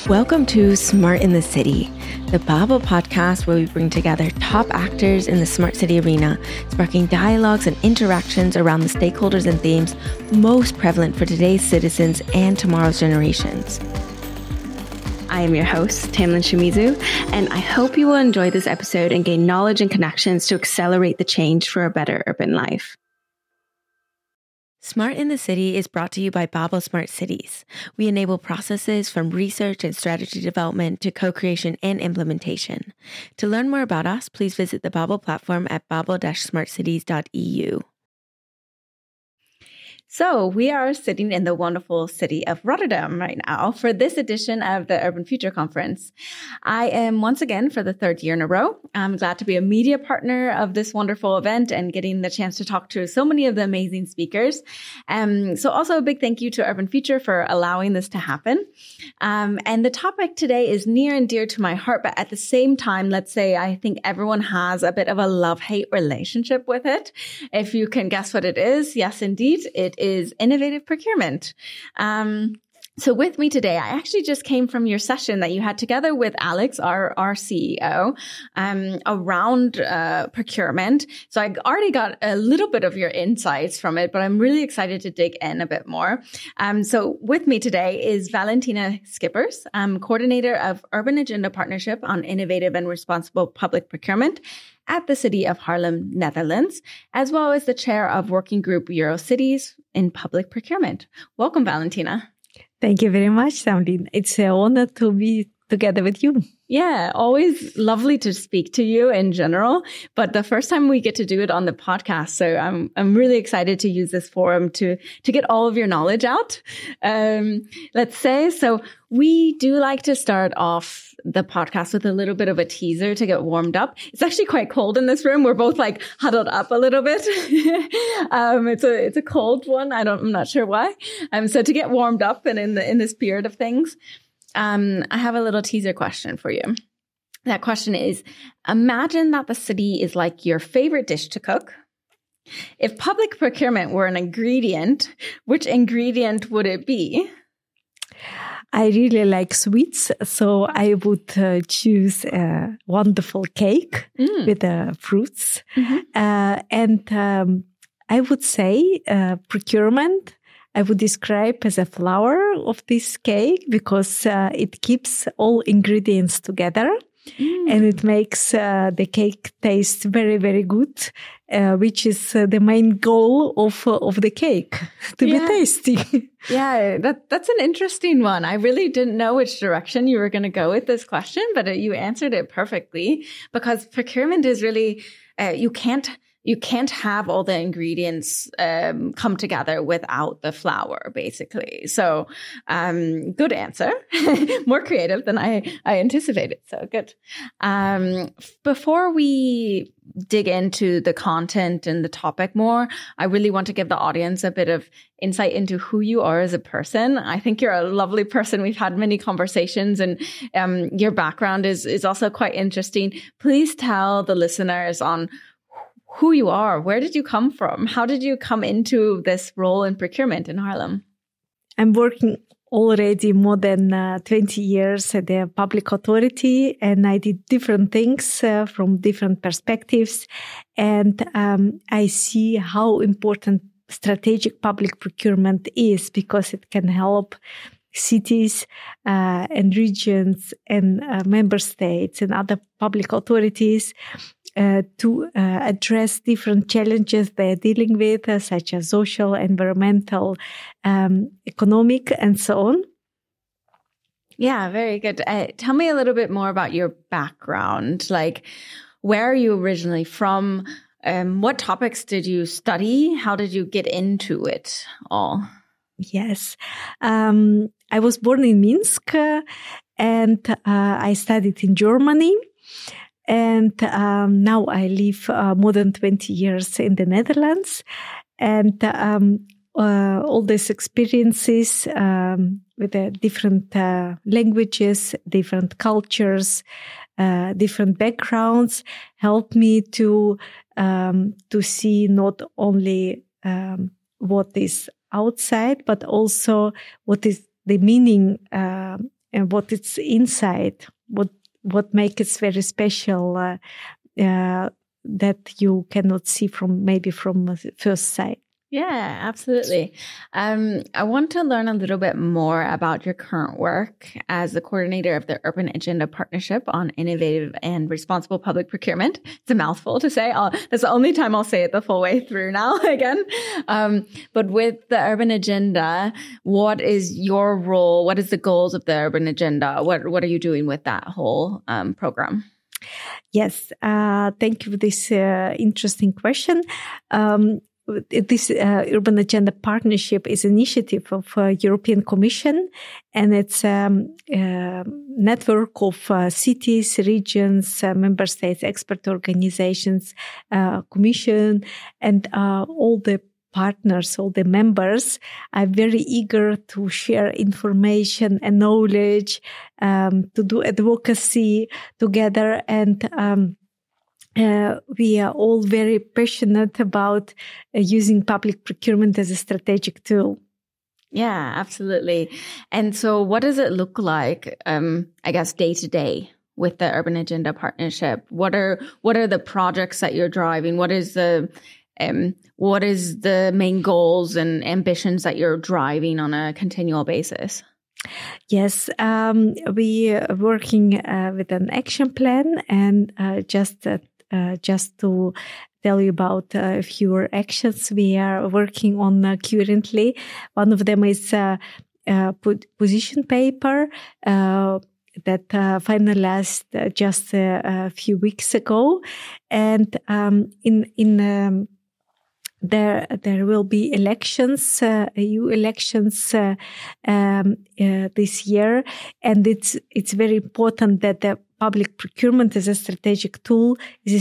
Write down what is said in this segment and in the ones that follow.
Welcome to Smart in the City, the Babel podcast where we bring together top actors in the smart city arena, sparking dialogues and interactions around the stakeholders and themes most prevalent for today's citizens and tomorrow's generations. I am your host, Tamlin Shimizu, and I hope you will enjoy this episode and gain knowledge and connections to accelerate the change for a better urban life. Smart in the City is brought to you by Babel Smart Cities. We enable processes from research and strategy development to co-creation and implementation. To learn more about us, please visit the Babel platform at babel-smartcities.eu. So we are sitting in the wonderful city of Rotterdam right now for this edition of the Urban Future Conference. I am once again for the third year in a row. I'm glad to be a media partner of this wonderful event and getting the chance to talk to so many of the amazing speakers. So also a big thank you to Urban Future for allowing this to happen. And the topic today is near and dear to my heart, but at the same time, let's say I think everyone has a bit of a love-hate relationship with it. If you can guess what it is, yes, indeed, it is innovative procurement. So with me today, I actually just came from your session that you had together with Alex, our CEO, around procurement. So I already got a little bit of your insights from it, but I'm really excited to dig in a bit more. So with me today is Valentina Schippers, coordinator of Urban Agenda Partnership on Innovative and Responsible Public Procurement at the City of Haarlem, Netherlands, as well as the chair of Working Group EuroCities in Public Procurement. Welcome, Valentina. Thank you very much, Tamlin. It's an honor to be together with you. Yeah, always lovely to speak to you in general, but the first time we get to do it on the podcast. So I'm really excited to use this forum to get all of your knowledge out. Let's say, so we do like to start off the podcast with a little bit of a teaser to get warmed up. It's actually quite cold in this room. We're both like huddled up a little bit. It's a cold one. I'm not sure why. So to get warmed up and in the spirit of things, I have a little teaser question for you. That question is, imagine that the city is like your favorite dish to cook. If public procurement were an ingredient, which ingredient would it be? I really like sweets, so I would choose a wonderful cake with fruits. Mm-hmm. I would say procurement I would describe as a flower of this cake because it keeps all ingredients together and it makes the cake taste very, very good, which is the main goal of the cake, to be tasty. Yeah, that's an interesting one. I really didn't know which direction you were going to go with this question, but you answered it perfectly because procurement is really, you can't have all the ingredients come together without the flour, basically. So, good answer. More creative than I anticipated. So good. Before we dig into the content and the topic more, I really want to give the audience a bit of insight into who you are as a person. I think you're a lovely person. We've had many conversations and your background is also quite interesting. Please tell the listeners on who you are. Where did you come from? How did you come into this role in procurement in Haarlem? I'm working already more than 20 years at the public authority, and I did different things from different perspectives. And I see how important strategic public procurement is because it can help cities and regions and member states and other public authorities to address different challenges they're dealing with, such as social, environmental, economic, and so on. Yeah, very good. Tell me a little bit more about your background. Like, where are you originally from? What topics did you study? How did you get into it all? Yes. I was born in Minsk and I studied in Germany. And now I live more than 20 years in the Netherlands. And all these experiences with the different languages, different cultures, different backgrounds help me to see not only what is outside, but also what is the meaning what it's inside, what makes it very special that you cannot see from the first sight. Yeah, absolutely. I want to learn a little bit more about your current work as the coordinator of the Urban Agenda Partnership on Innovative and Responsible Public Procurement. It's a mouthful to say. That's the only time I'll say it the full way through now again. But with the Urban Agenda, what is your role? What is the goals of the Urban Agenda? What are you doing with that whole program? Yes, thank you for this interesting question. This Urban Agenda Partnership is an initiative of European Commission, and it's a network of cities, regions, member states, expert organizations, Commission, and all the partners, all the members are very eager to share information and knowledge, to do advocacy together, and we are all very passionate about using public procurement as a strategic tool. Yeah, absolutely. And so what does it look like, I guess, day to day with the Urban Agenda Partnership? What are the projects that you're driving? What is the main goals and ambitions that you're driving on a continual basis? Yes, we are working with an action plan, and just to tell you about a few actions we are working on currently. One of them is position paper that finalized just a few weeks ago, and there will be elections, EU elections this year, and it's very important that the public procurement as a strategic tool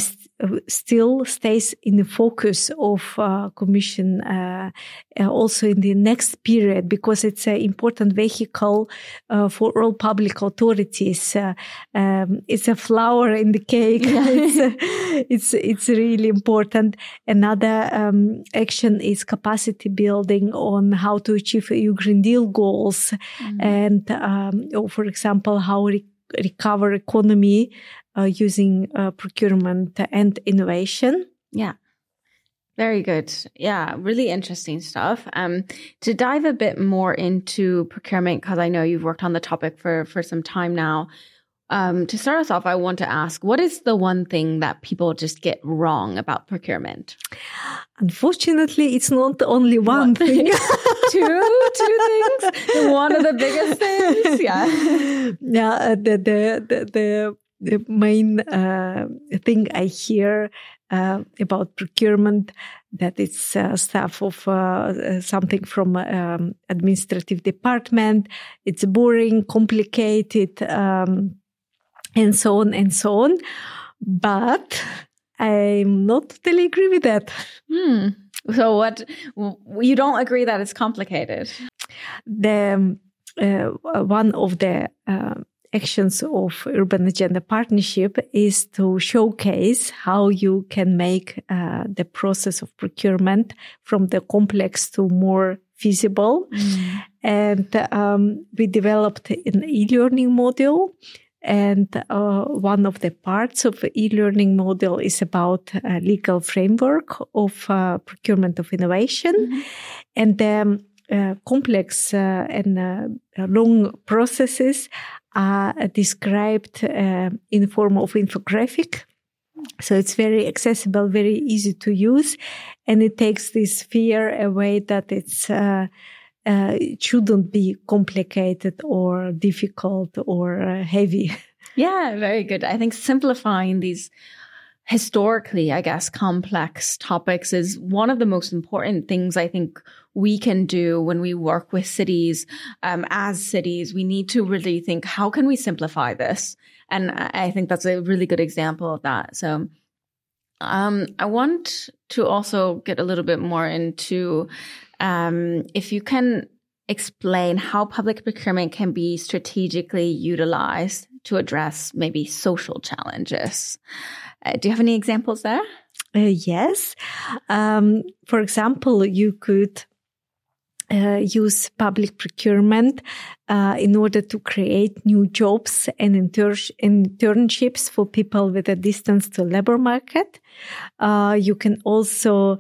still stays in the focus of Commission also in the next period, because it's an important vehicle for all public authorities. It's a flower in the cake. It's really important. Another action is capacity building on how to achieve EU Green Deal goals, and for example, how recover economy using procurement and innovation. Yeah. Very good. Yeah, really interesting stuff. To dive a bit more into procurement, because I know you've worked on the topic for some time now. To start us off, I want to ask, what is the one thing that people just get wrong about procurement? Unfortunately, it's not only one thing. Two things. One of the biggest things. Yeah. Yeah. The main thing I hear about procurement, that it's stuff of something from administrative department. It's boring, complicated, and so on and so on. But I'm not totally agree with that. So what, you don't agree that it's complicated? The one of the actions of Urban Agenda Partnership is to showcase how you can make the process of procurement from the complex to more feasible. And we developed an e-learning module. And one of the parts of the e-learning model is about a legal framework of procurement of innovation. And the complex and long processes are described in the form of infographic. So it's very accessible, very easy to use. And it takes this fear away that it shouldn't be complicated or difficult or heavy. Yeah, very good. I think simplifying these historically, I guess, complex topics is one of the most important things I think we can do when we work with cities. As cities, we need to really think, how can we simplify this? And I think that's a really good example of that. So I want to also get a little bit more into if you can explain how public procurement can be strategically utilized to address maybe social challenges. Do you have any examples there? Yes. For example, you could use public procurement in order to create new jobs and internships for people with a distance to labor market. You can also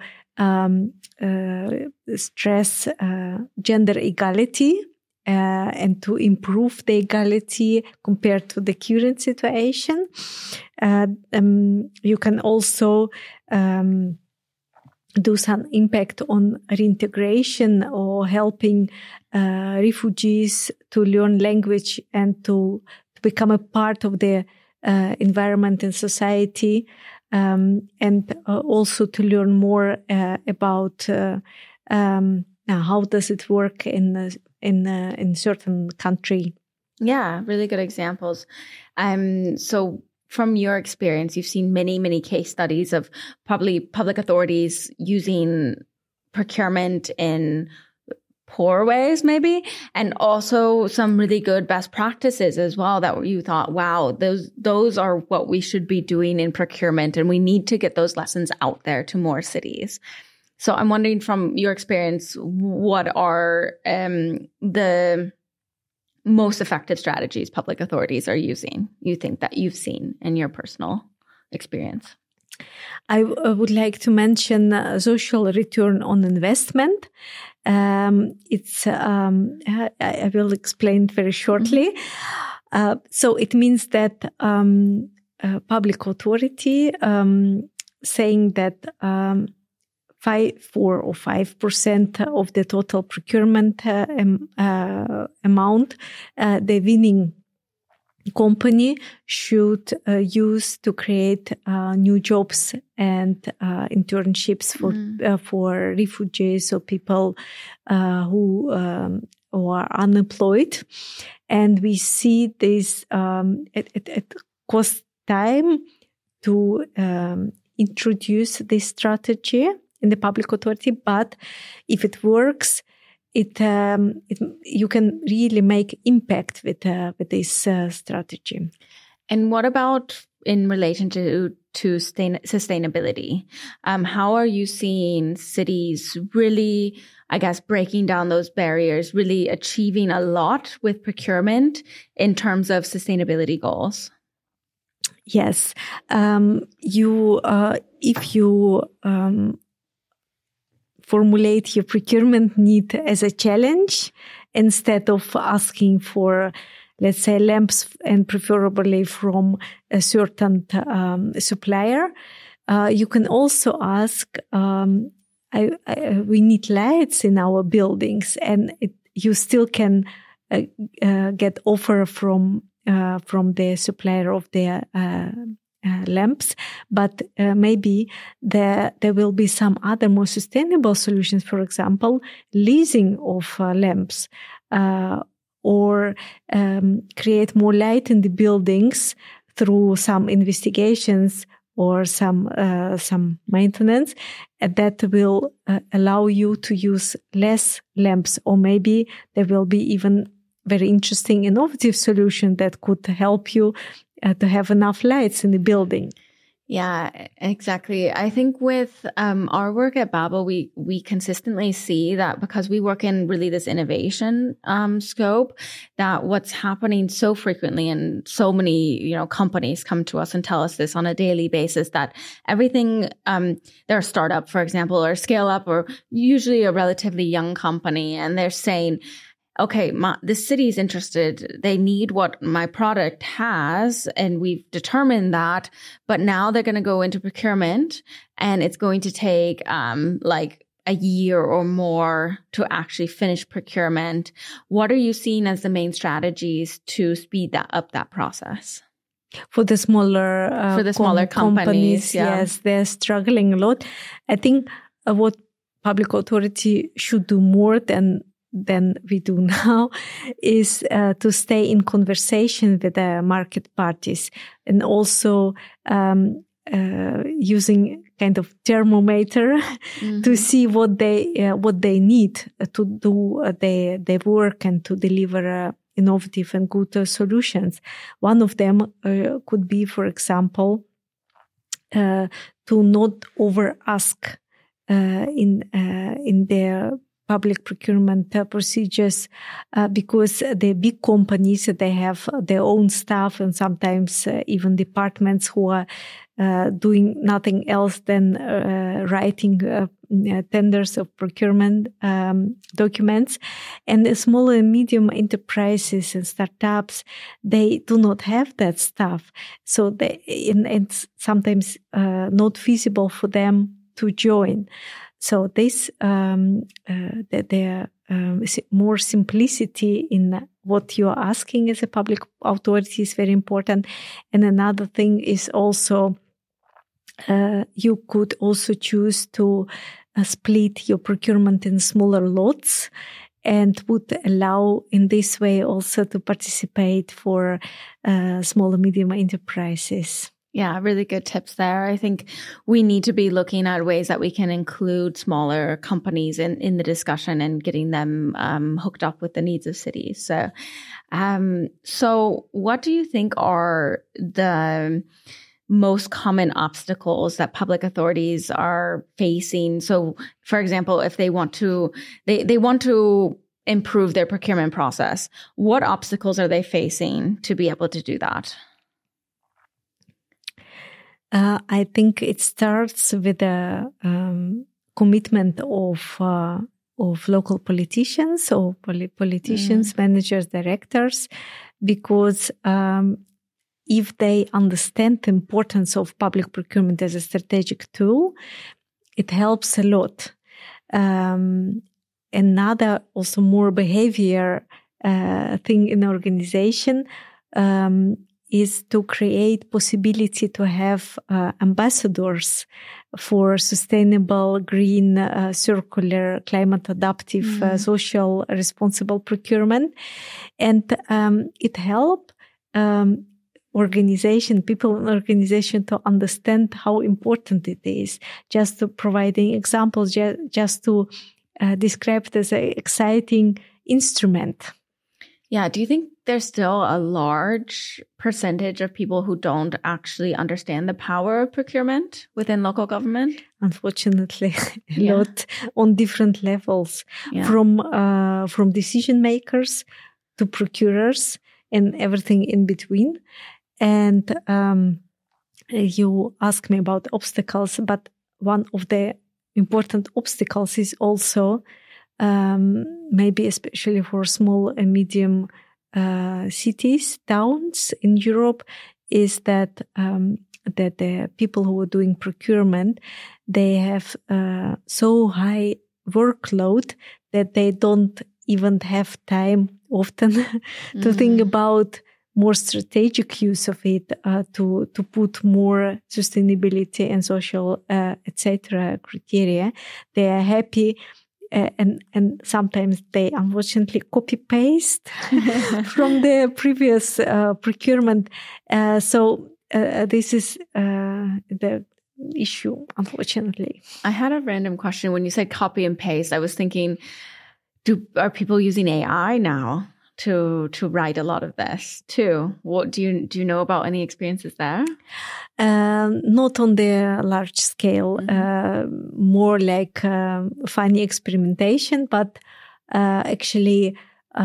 stress gender equality and to improve the equality compared to the current situation. You can also do some impact on reintegration or helping refugees to learn language and to become a part of the environment and society, and also to learn more about how does it work in certain country. Yeah, really good examples. So from your experience, you've seen many, many case studies of probably public authorities using procurement in poor ways, maybe, and also some really good best practices as well that you thought, wow, those are what we should be doing in procurement, and we need to get those lessons out there to more cities. So I'm wondering, from your experience, what are the most effective strategies public authorities are using, you think, that you've seen in your personal experience? I would like to mention social return on investment. It's I will explain it very shortly. So it means that public authority saying that 5% of the total procurement amount, the winning company should use to create new jobs and internships for refugees or people who are unemployed. And we see this it costs time to introduce this strategy in the public authority, but if it works, you can really make impact with this strategy. And what about in relation to sustainability? How are you seeing cities really, I guess, breaking down those barriers, really achieving a lot with procurement in terms of sustainability goals? Yes, if you formulate your procurement need as a challenge instead of asking for, let's say, lamps, and preferably from a certain supplier. You can also ask, we need lights in our buildings, and you still can get offer from the supplier of the lamps, but maybe there will be some other more sustainable solutions, for example, leasing of lamps, or create more light in the buildings through some investigations or some maintenance that will allow you to use less lamps, or maybe there will be even very interesting innovative solution that could help you to have enough lights in the building. Yeah, exactly. I think with our work at Babel, we consistently see that because we work in really this innovation scope, that what's happening so frequently, and so many companies come to us and tell us this on a daily basis, that everything, they're a startup, for example, or scale up, or usually a relatively young company, and they're saying, okay, this city is interested. They need what my product has, and we've determined that. But now they're going to go into procurement, and it's going to take like a year or more to actually finish procurement. What are you seeing as the main strategies to speed that process? For the smaller companies, yes, they're struggling a lot. I think what public authority should do more than we do now is to stay in conversation with the market parties, and also using kind of thermometer to see what they need to do their work and to deliver innovative and good solutions. One of them could be, for example, to not over ask in their public procurement procedures because the big companies, they have their own staff and sometimes even departments who are doing nothing else than writing tenders of procurement documents. And the small and medium enterprises and startups, they do not have that staff. So it's sometimes not feasible for them to join. So this, there more simplicity in what you are asking as a public authority is very important. And another thing is also, you could also choose to split your procurement in smaller lots and would allow in this way also to participate for small and medium enterprises. Yeah, really good tips there. I think we need to be looking at ways that we can include smaller companies in the discussion and getting them hooked up with the needs of cities. So what do you think are the most common obstacles that public authorities are facing? So, for example, if they want to improve their procurement process, what obstacles are they facing to be able to do that? I think it starts with a commitment of local politicians or politicians, managers, directors, because if they understand the importance of public procurement as a strategic tool, it helps a lot. Another also more behavior thing in organization is to create possibility to have ambassadors for sustainable, green, circular, climate adaptive, social responsible procurement. And it helps people in organization to understand how important it is. Just to providing examples, just to describe it as an exciting instrument. Yeah. Do you think there's still a large percentage of people who don't actually understand the power of procurement within local government? Unfortunately, a lot on different levels, from decision makers to procurers and everything in between. And you ask me about obstacles, but one of the important obstacles is also maybe especially for small and medium cities, towns in Europe, is that that the people who are doing procurement, they have so high workload that they don't even have time often to think about more strategic use of it, to put more sustainability and social etc. criteria. They are happy. And sometimes they unfortunately copy paste from the previous procurement. So this is the issue, unfortunately. I had a random question. When you said copy and paste, I was thinking, are people using AI now to write a lot of this too? What do you know about any experiences there? Not on the large scale, more like funny experimentation. But actually,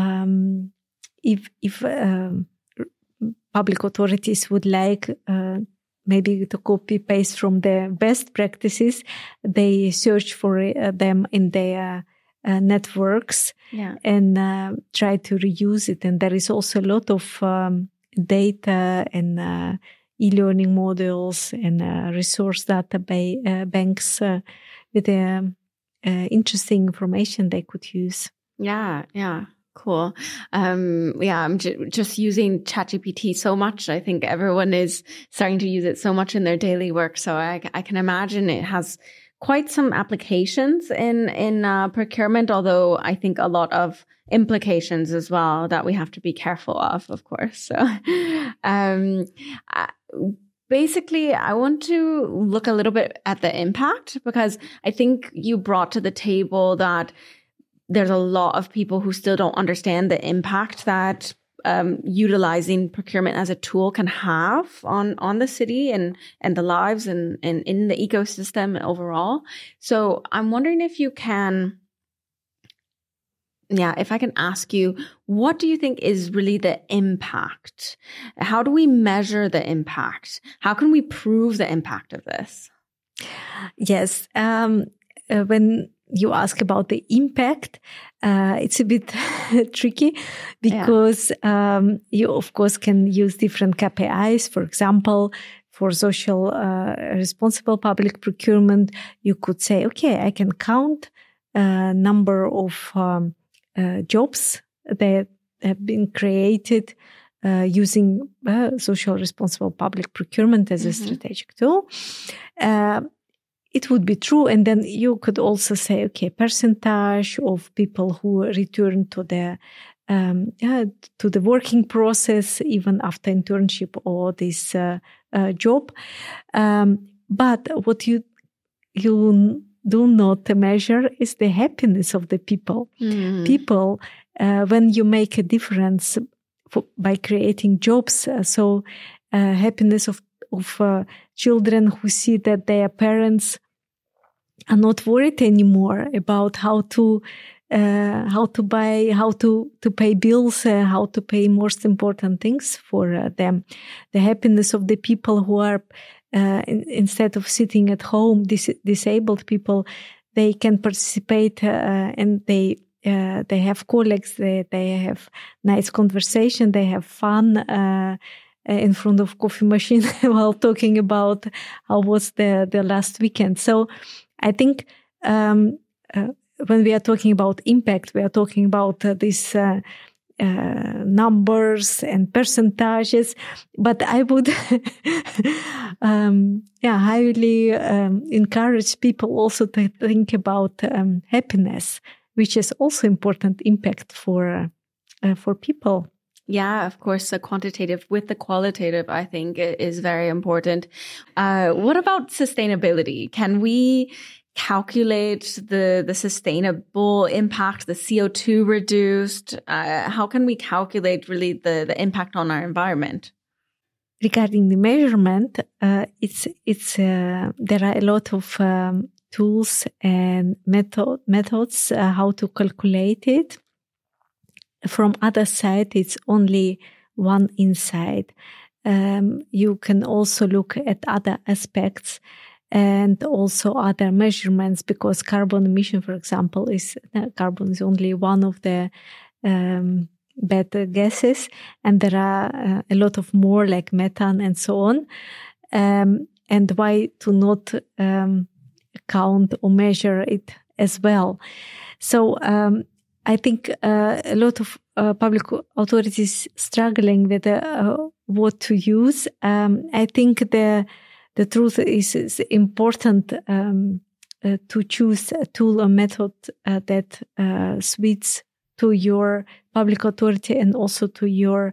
if public authorities would like maybe to copy paste from the best practices, they search for them in their networks and try to reuse it. And there is also a lot of data and e-learning models and resource data banks with interesting information they could use. Yeah. Cool. I'm just using ChatGPT so much. I think everyone is starting to use it so much in their daily work. So I can imagine it has quite some applications in procurement, although I think a lot of implications as well that we have to be careful of course. So basically, I want to look a little bit at the impact, because I think you brought to the table that there's a lot of people who still don't understand the impact that utilizing procurement as a tool can have on the city and the lives and in the ecosystem overall. So I'm wondering if you can Yeah, if I can ask you, what do you think is really the impact? How do we measure the impact? How can we prove the impact of this? Yes. When you ask about the impact, it's a bit tricky because you, of course, can use different KPIs. For example, for social responsible public procurement, you could say, okay, I can count number of jobs that have been created using social responsible public procurement as a strategic tool. It would be true. And then you could also say, okay, percentage of people who return to the working process, even after internship or this job. But what you do not measure is the happiness of the people. People, when you make a difference by creating jobs, happiness of children who see that their parents are not worried anymore about how to pay bills, how to pay most important things for them. The happiness of the people who are instead of sitting at home, disabled people, they can participate and they have colleagues, they have nice conversation, they have fun in front of coffee machine while talking about how was the last weekend. So I think when we are talking about impact, we are talking about these numbers and percentages, but I would highly encourage people also to think about happiness, which is also important impact for people. Yeah, of course, the quantitative with the qualitative, I think, is very important. What about sustainability? Can we calculate the sustainable impact, the CO2 reduced? How can we calculate really the impact on our environment? Regarding the measurement, it's there are a lot of tools and methods how to calculate it. From other side, it's only one insight. You can also look at other aspects and also other measurements, because carbon emission, for example, carbon is only one of the better gases, and there are a lot of more like methane and so on. And why to not count or measure it as well? So I think a lot of public authorities struggling with what to use. I think the truth is important to choose a tool or method that suits to your public authority and also to your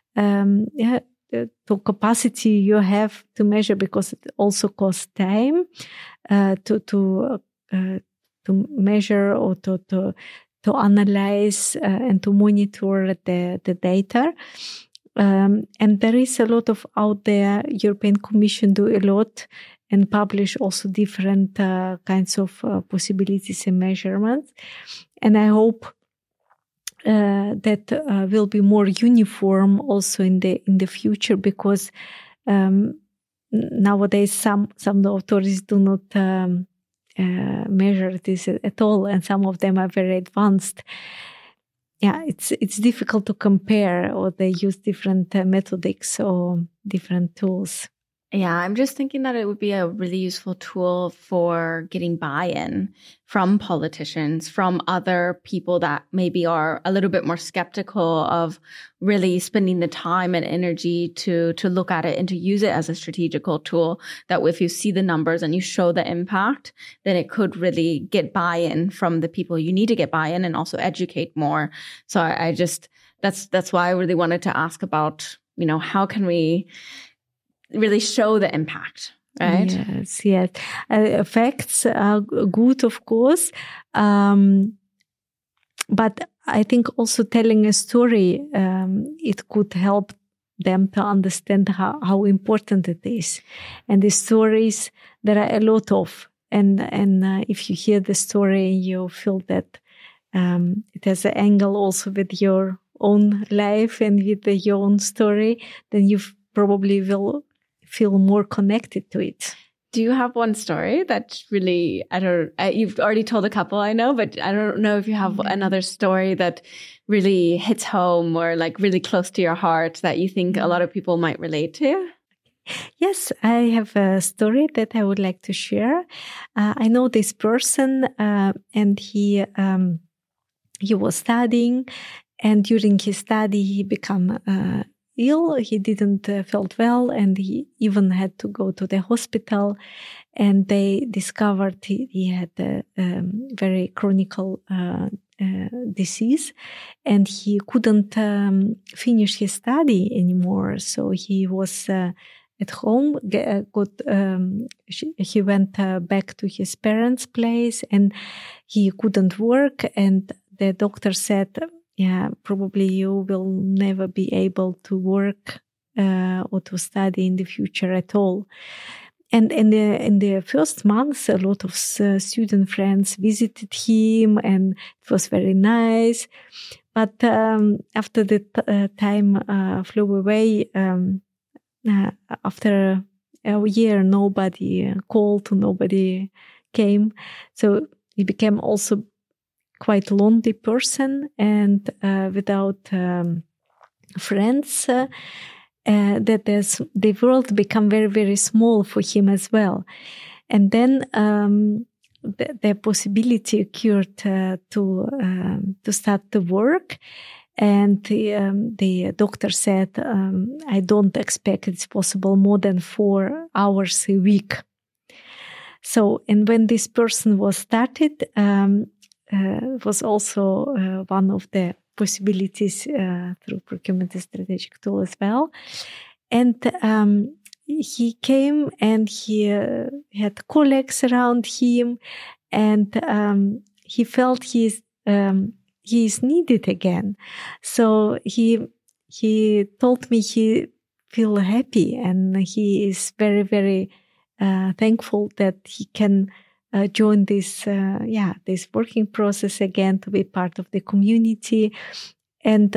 to capacity you have to measure, because it also costs time to measure or to analyze and to monitor the data. And there is a lot of out there. European Commission do a lot and publish also different kinds of possibilities and measurements. And I hope that will be more uniform also in the future, because nowadays some authorities do not measure this at all, and some of them are very advanced. Yeah, it's difficult to compare, or they use different methodics or different tools. Yeah, I'm just thinking that it would be a really useful tool for getting buy-in from politicians, from other people that maybe are a little bit more skeptical of really spending the time and energy to look at it and to use it as a strategical tool, that if you see the numbers and you show the impact, then it could really get buy-in from the people you need to get buy-in and also educate more. So I just, that's why I really wanted to ask about, how can we really show the impact, right? Yes. Facts are good, of course. But I think also telling a story, it could help them to understand how important it is. And the stories, there are a lot of. And if you hear the story, you feel that it has an angle also with your own life and with your own story, then you probably will feel more connected to it. Do you have one story that really, you've already told a couple, I know, but I don't know if you have another story that really hits home or like really close to your heart that you think a lot of people might relate to? Yes, I have a story that I would like to share. I know this person, and he was studying, and during his study, he became ill. He didn't felt well, and he even had to go to the hospital. And they discovered he had a very chronic disease, and he couldn't finish his study anymore. So he was at home. He went back to his parents' place, and he couldn't work. And the doctor said, yeah, probably you will never be able to work or to study in the future at all. And in the first months, a lot of student friends visited him, and it was very nice. But after the time flew away, after a year, nobody called, nobody came. So he became also quite lonely person, and without friends, that the world become very, very small for him as well. And then the possibility occurred to start to work. And the doctor said, I don't expect it's possible more than 4 hours a week. So, and when this person was started, was also one of the possibilities through procurement strategic tool as well. And he came, and he had colleagues around him, and he felt he is needed again. So he told me he feel happy, and he is very, very thankful that he can join this working process again, to be part of the community. And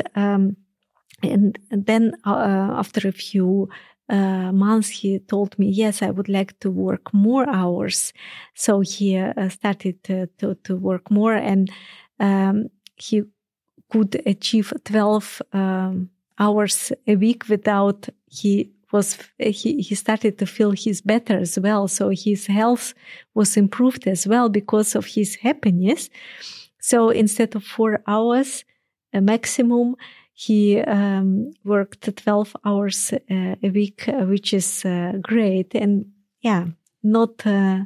then after a few months, he told me, yes, I would like to work more hours. So he started to work more, and he could achieve 12 hours a week without he started to feel he's better as well. So his health was improved as well because of his happiness. So instead of 4 hours maximum, he worked 12 hours a week, which is great. And not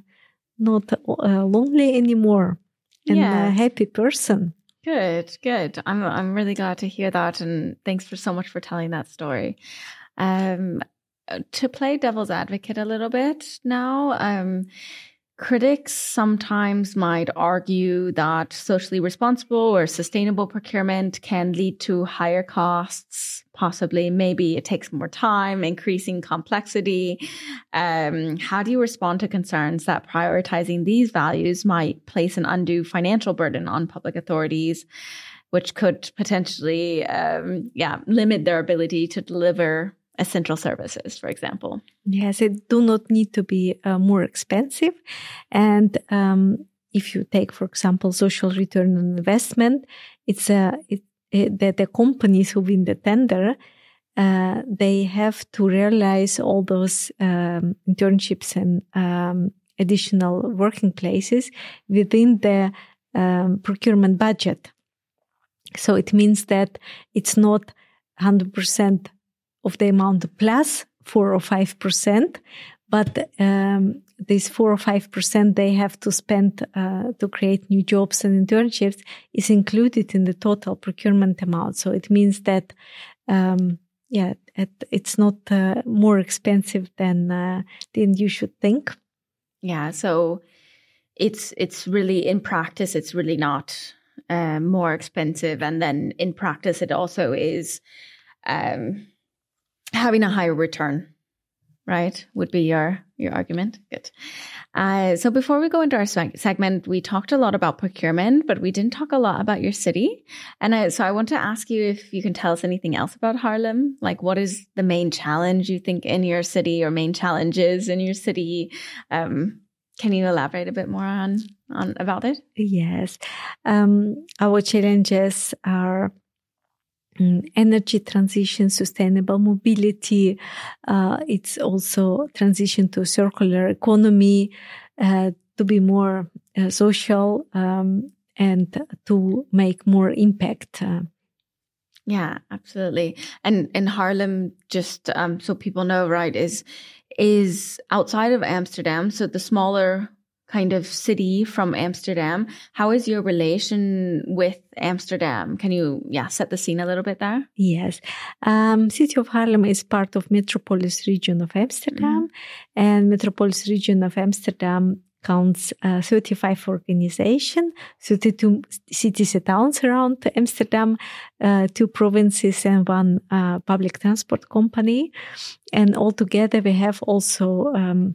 lonely anymore, and a happy person. Good. I'm really glad to hear that, and thanks so much for telling that story. To play devil's advocate a little bit now, critics sometimes might argue that socially responsible or sustainable procurement can lead to higher costs, possibly. Maybe it takes more time, increasing complexity. How do you respond to concerns that prioritizing these values might place an undue financial burden on public authorities, which could potentially limit their ability to deliver essential services, for example? Yes, it do not need to be more expensive. And if you take, for example, social return on investment, it's the companies who win the tender, they have to realize all those internships and additional working places within the procurement budget. So it means that it's not 100% of the amount plus 4 or 5%, but this 4 or 5% they have to spend to create new jobs and internships is included in the total procurement amount. So it means that it's not more expensive than you should think. Yeah, so it's really, in practice, it's really not more expensive, and then in practice it also is having a higher return, right? Would be your argument. Good. So before we go into our segment, we talked a lot about procurement, but we didn't talk a lot about your city. And so I want to ask you if you can tell us anything else about Haarlem. Like, what is the main challenge you think in your city, or main challenges in your city? Can you elaborate a bit more on about it? Yes. Our challenges are energy transition, sustainable mobility. It's also transition to circular economy, to be more social, and to make more impact. Yeah, absolutely. And in Haarlem, just so people know, right, is outside of Amsterdam, so the smaller kind of city from Amsterdam. How is your relation with Amsterdam? Can you set the scene a little bit there? Yes. City of Haarlem is part of Metropolis region of Amsterdam, and Metropolis region of Amsterdam counts 35 organizations, 32 cities and towns around Amsterdam, 2 provinces and 1 public transport company. And altogether we have also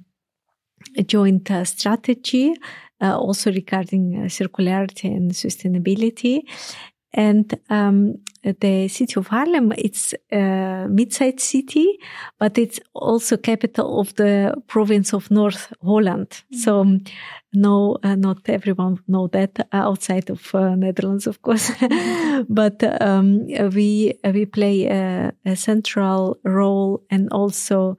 a joint strategy, also regarding circularity and sustainability. And the city of Haarlem, it's a mid-sized city, but it's also capital of the province of North Holland. So no, not everyone know that outside of Netherlands, of course. But we play a central role, and also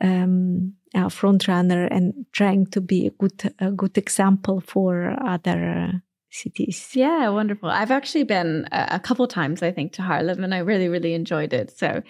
front runner, and trying to be a good example for other cities. Yeah, wonderful. I've actually been a couple times, I think, to Haarlem, and I really, really enjoyed it. So,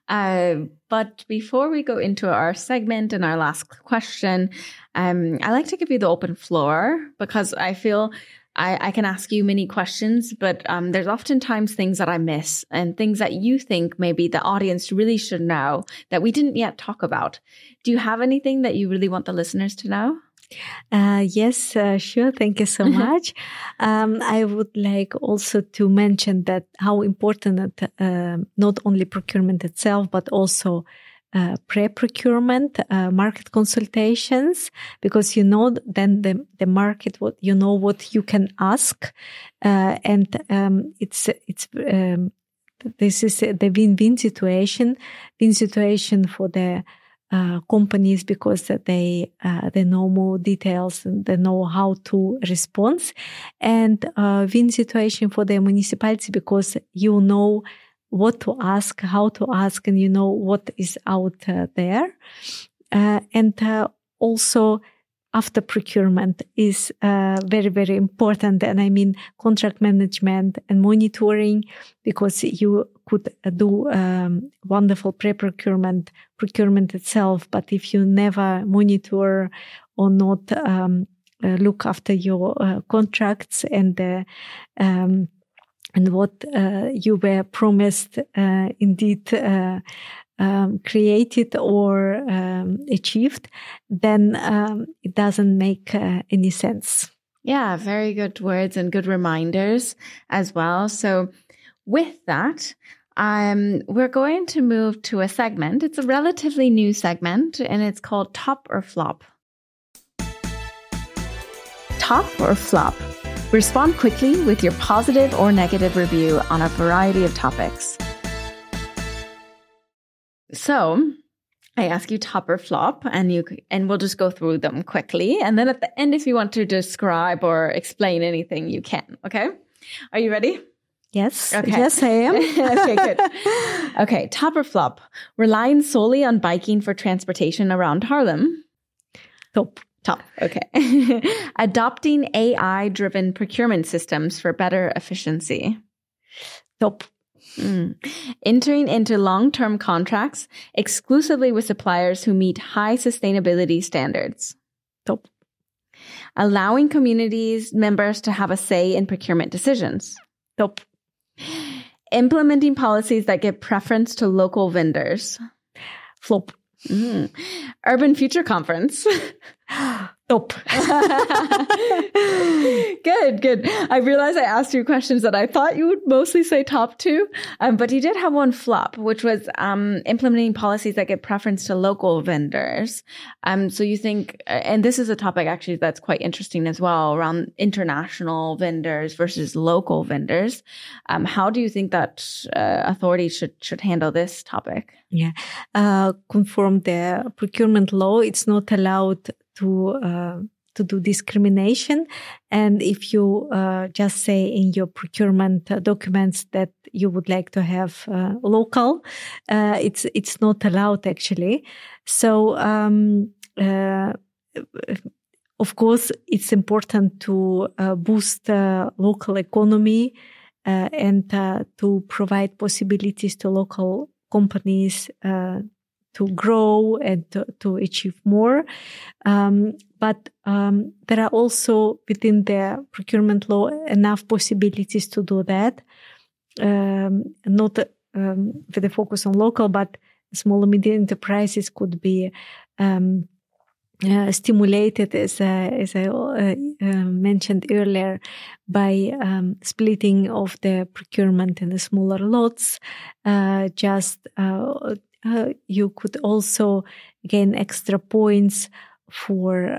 but before we go into our segment and our last question, I like to give you the open floor, because I feel I can ask you many questions, but there's oftentimes things that I miss, and things that you think maybe the audience really should know that we didn't yet talk about. Do you have anything that you really want the listeners to know? Yes, sure. Thank you so much. I would like also to mention that how important not only procurement itself, but also pre-procurement, market consultations, because then the market, what you can ask, and this is the win-win situation for the companies, because they know more details and they know how to respond, and win situation for the municipality, because you know what to ask, how to ask, and you know what is out there. And also after procurement is very, very important. And I mean contract management and monitoring, because you could do wonderful procurement itself, but if you never monitor or not look after your contracts and what you were promised indeed created or achieved, then it doesn't make any sense. Yeah, very good words and good reminders as well. So with that, we're going to move to a segment. It's a relatively new segment, and it's called Top or Flop. Top or Flop? Respond quickly with your positive or negative review on a variety of topics. So I ask you top or flop, and we'll just go through them quickly. And then at the end, if you want to describe or explain anything, you can. Okay. Are you ready? Yes. Okay. Yes, I am. Okay, good. Okay. Top or flop? Relying solely on biking for transportation around Haarlem. Top. Okay. Adopting AI-driven procurement systems for better efficiency. Top. Entering into long-term contracts exclusively with suppliers who meet high sustainability standards. Top. Allowing communities members to have a say in procurement decisions. Top. Implementing policies that give preference to local vendors. Flop. Urban Future Conference. Top. Good. I realized I asked you questions that I thought you would mostly say top two, but you did have one flop, which was implementing policies that give preference to local vendors. So you think, and this is a topic actually that's quite interesting as well, around international vendors versus local vendors. How do you think that authorities should handle this topic? Yeah, conform the procurement law, it's not allowed to do discrimination. And if you just say in your procurement documents that you would like to have local, it's not allowed actually. So of course, it's important to boost local economy and to provide possibilities to local companies to grow and to achieve more. But there are also within the procurement law enough possibilities to do that. Not with a focus on local, but small and medium enterprises could be stimulated, as I mentioned earlier, by splitting of the procurement in the smaller lots. You could also gain extra points for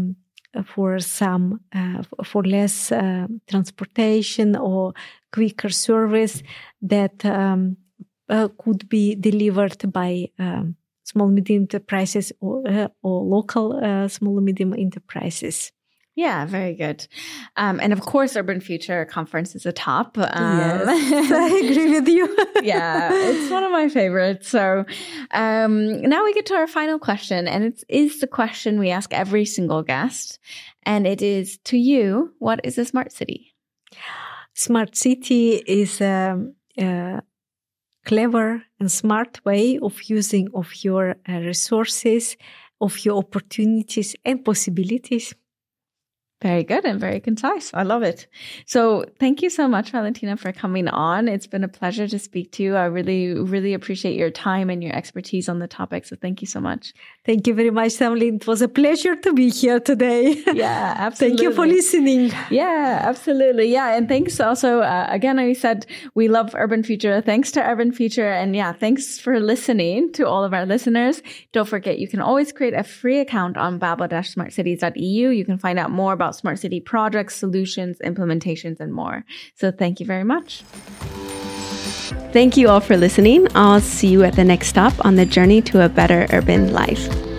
less transportation or quicker service that could be delivered by small medium enterprises or local small and medium enterprises. Yeah, very good. And of course, Urban Future Conference is a top. Yes, I agree with you. Yeah, it's one of my favorites. So now we get to our final question, and it is the question we ask every single guest. And it is, to you, what is a smart city? Smart city is a clever and smart way of using of your resources, of your opportunities and possibilities. Very good and very concise. I love it. So thank you so much, Valentina, for coming on. It's been a pleasure to speak to you. I really, really appreciate your time and your expertise on the topic. So thank you so much. Thank you very much, Emily. It was a pleasure to be here today. Yeah, absolutely. Thank you for listening. Yeah, absolutely. Yeah. And thanks also, again, I said we love Urban Future. Thanks to Urban Future. And yeah, thanks for listening to all of our listeners. Don't forget, you can always create a free account on babel-smartcities.eu. You can find out more about smart city projects, solutions, implementations, and more. So thank you very much. Thank you all for listening. I'll see you at the next stop on the journey to a better urban life.